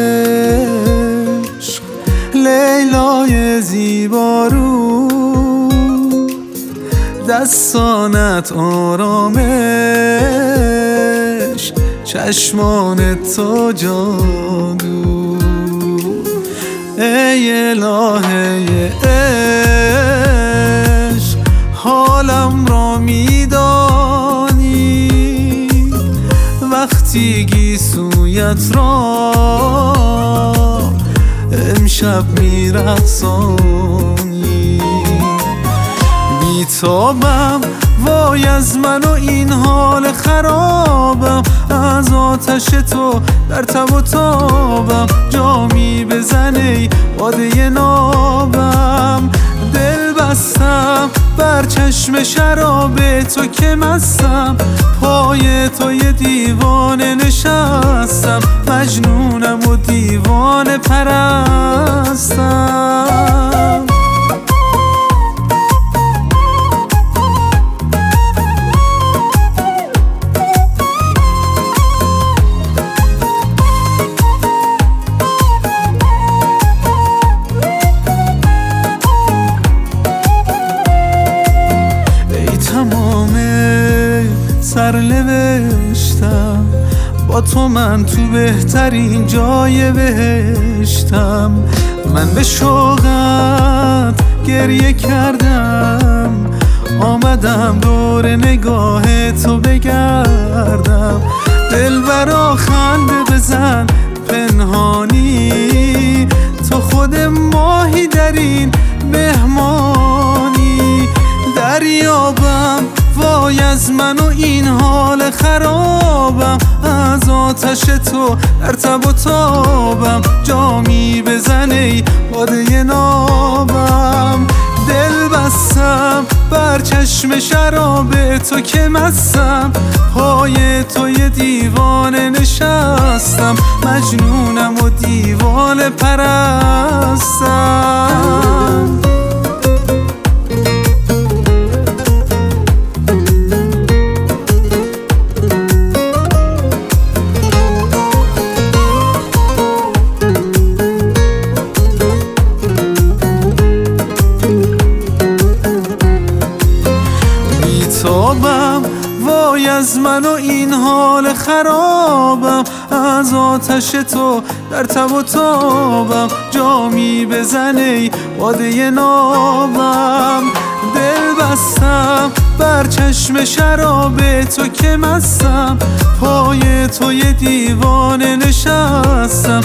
عشق لیلای زیبارو، دستانت آرامش، چشمانت تو جادو. ای الهه عشق حالم را میدانی، وقتی گیسویت را امشب میرقصانی. بیتابم وای از من و این حال خرابم، از آتش تو در تب و تابم. جامی بزن ای باده نابم، دل بستم بر چشم شراب تو که مستم. پای تو یه دیوانه نشستم، مجنونم و دیوانه پرستم. سرنوشتم با تو، من تو بهترین جای بهشتم. من به شوقت گریه کردم، آمدم دور نگاه تو بگردم. دلبرا خنده بزن پنهانی، تو خود ماهی در این مهمانی. دریابم وای از من و این حال خرابم، از آتش تو در تب و تابم. جامی بزن ای باده نابم، دل بستم بر چشم شراب تو که مستم. پای تو یه دیوانه نشستم، مجنونم و دیوانه پرستم. وای از من و این حال خرابم، از آتش تو در تب و تابم. جامی بزن ای باده نابم، دل بستم بر چشم شراب تو که مستم. پای تو یه دیوانه نشستم،